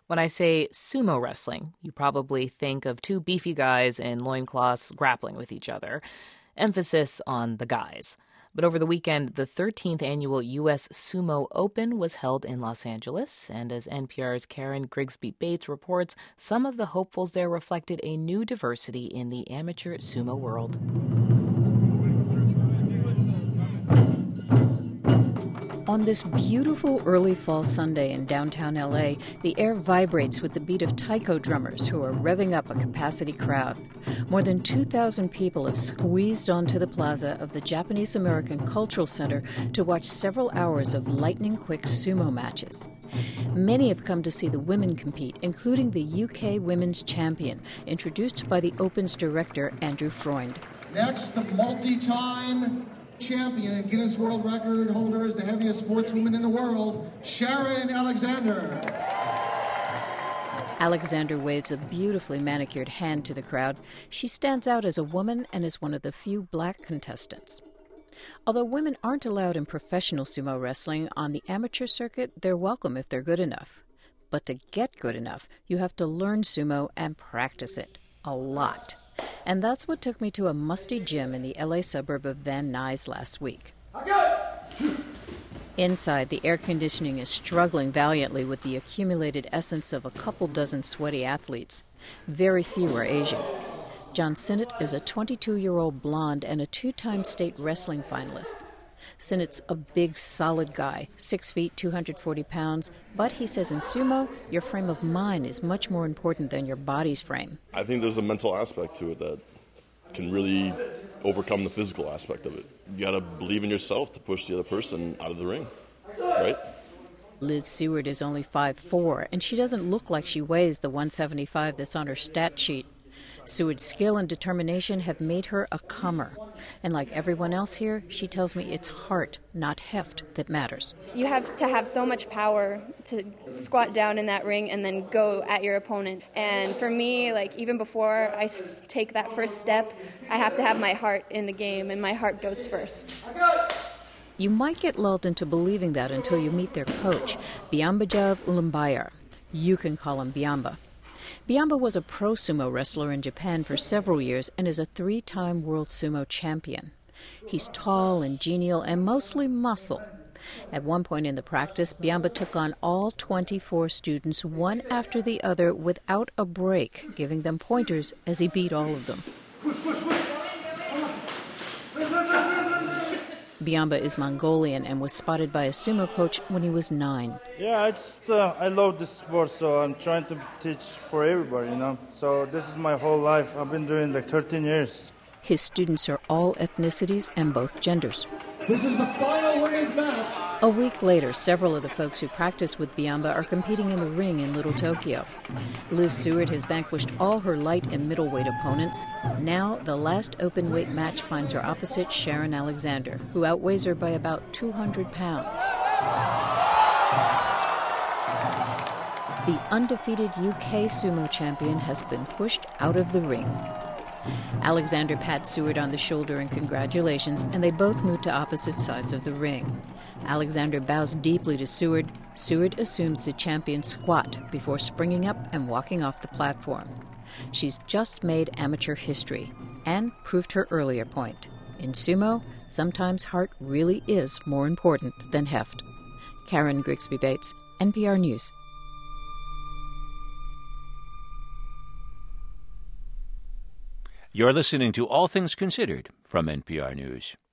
When I say sumo wrestling, you probably think of two beefy guys in loincloths grappling with each other. Emphasis on the guys. But over the weekend, the 13th annual U.S. Sumo Open was held in Los Angeles, and as NPR's Karen Grigsby Bates reports, some of the hopefuls there reflected a new diversity in the amateur sumo world. On this beautiful early fall Sunday in downtown L.A., the air vibrates with the beat of taiko drummers who are revving up a capacity crowd. More than 2,000 people have squeezed onto the plaza of the Japanese American Cultural Center to watch several hours of lightning-quick sumo matches. Many have come to see the women compete, including the UK Women's Champion, introduced by the Open's director, Andrew Freund. Next, the multi-time champion and Guinness World Record holder is the heaviest sportswoman in the world, Sharon Alexander. Alexander waves a beautifully manicured hand to the crowd. She stands out as a woman and is one of the few black contestants. Although women aren't allowed in professional sumo wrestling, on the amateur circuit, they're welcome if they're good enough. But to get good enough, you have to learn sumo and practice it. A lot. And that's what took me to a musty gym in the LA suburb of Van Nuys last week. Inside, the air conditioning is struggling valiantly with the accumulated essence of a couple dozen sweaty athletes. Very few are Asian. John Sinnott is a 22-year-old blonde and a two-time state wrestling finalist. Sinnott's a big, solid guy, 6 feet, 240 pounds, but he says in sumo, your frame of mind is much more important than your body's frame. I think there's a mental aspect to it that can really overcome the physical aspect of it. You got to believe in yourself to push the other person out of the ring, right? Liz Seward is only 5'4", and she doesn't look like she weighs the 175 that's on her stat sheet. Seward's skill and determination have made her a comer. And like everyone else here, she tells me it's heart, not heft, that matters. You have to have so much power to squat down in that ring and then go at your opponent. And for me, like even before I take that first step, I have to have my heart in the game, and my heart goes first. You might get lulled into believing that until you meet their coach, Byambajav Ulambayar. You can call him Byamba. Byamba was a pro sumo wrestler in Japan for several years and is a 3-time world sumo champion. He's tall and genial and mostly muscle. At one point in the practice, Byamba took on all 24 students one after the other without a break, giving them pointers as he beat all of them. Byamba is Mongolian and was spotted by a sumo coach when he was 9. Yeah, I love this sport, so I'm trying to teach for everybody, So this is my whole life. I've been doing 13 years. His students are all ethnicities and both genders. This is the final women's match. A week later, several of the folks who practice with Byamba are competing in the ring in Little Tokyo. Liz Seward has vanquished all her light and middleweight opponents. Now, the last open weight match finds her opposite Sharon Alexander, who outweighs her by about 200 pounds. The undefeated UK sumo champion has been pushed out of the ring. Alexander pats Seward on the shoulder in congratulations, and they both move to opposite sides of the ring. Alexander bows deeply to Seward. Seward assumes the champion's squat before springing up and walking off the platform. She's just made amateur history and proved her earlier point. In sumo, sometimes heart really is more important than heft. Karen Grigsby Bates, NPR News. You're listening to All Things Considered from NPR News.